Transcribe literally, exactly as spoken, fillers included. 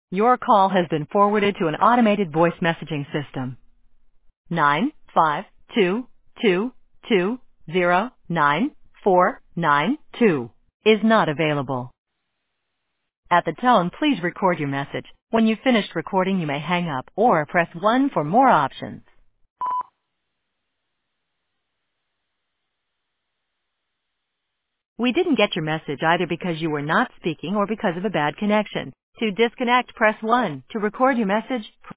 Your call has been forwarded to an automated voice messaging system. Nine five two two two zero nine four nine two is not available. At the tone, please record your message. When you've finished recording, you may hang up or press one for more options. We didn't get your message either because you were not speaking or because of a bad connection. To disconnect, press one. To record your message,